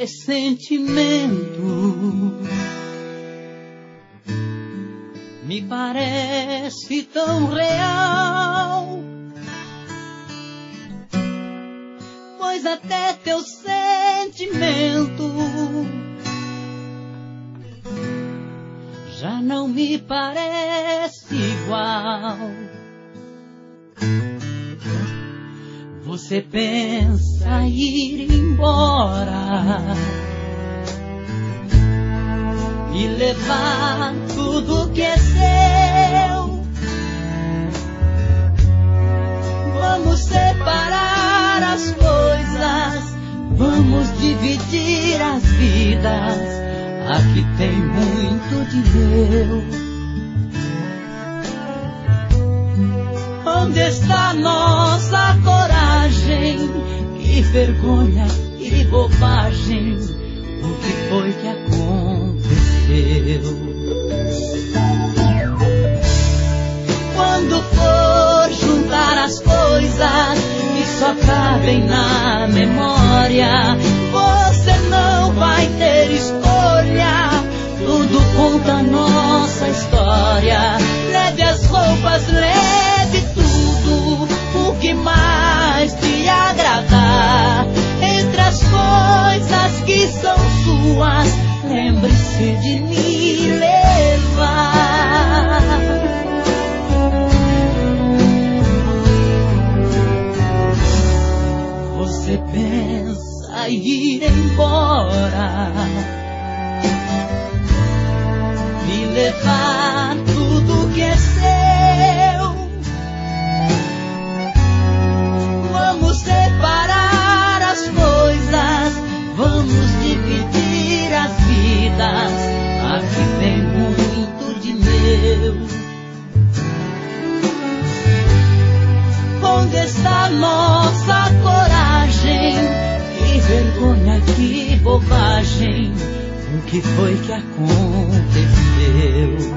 pressentimento me parece tão real, pois até teu sentimento já não me parece igual. Você pensa ir embora e levar tudo que é seu. Vamos separar as coisas, vamos dividir as vidas. Aqui tem muito de meu. Onde está nossa coragem? Que vergonha, que bobagem. O que foi que aconteceu? Quando for juntar as coisas que só cabem na memória, você não vai ter escolha. Tudo conta nossa história. Leve as roupas, leve tudo o que mais te agradar. Entre as coisas que são suas, lembre-se de me levar. Você pensa ir embora, me levar tudo que é seu. Vamos separar as coisas, vamos dividir as vidas. Aqui tem muito de meu. Onde está nossa coragem? Que vergonha, que bobagem. O que foi que aconteceu?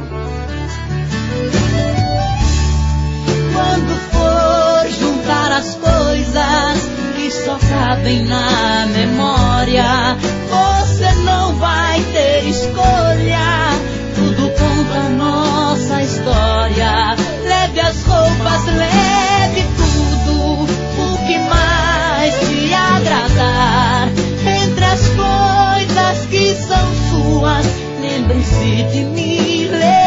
Quando for juntar as coisas que só cabem na memória, você não vai ter escolha. Tudo conta nossa história. Leve as roupas, leve tudo o que mais te agradar. Entre as coisas que são suas, lembre-se de me levar.